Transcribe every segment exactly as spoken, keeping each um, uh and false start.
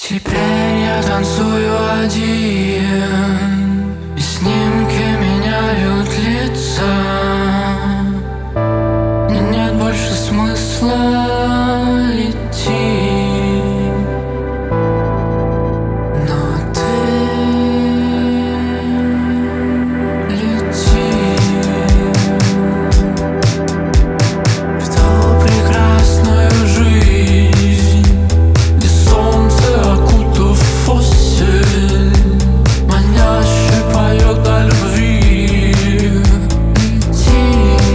Теперь я танцую один, и снимки меняют лица. Мне нет больше смысла идти, но ты лети в ту прекрасную жизнь, где солнце, окутав осень, маняще поет о любви. Лети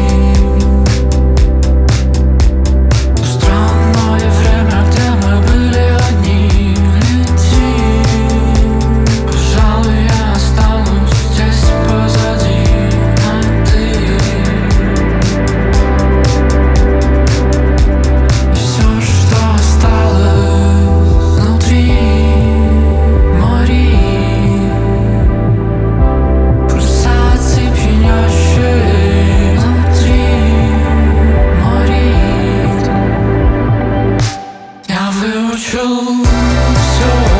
в то странное время, где мы были одни. Лети, пожалуй, я останусь здесь позади, а ты и все, что осталось внутри мори, пульсации пьянящие внутри морит. Я выучил все.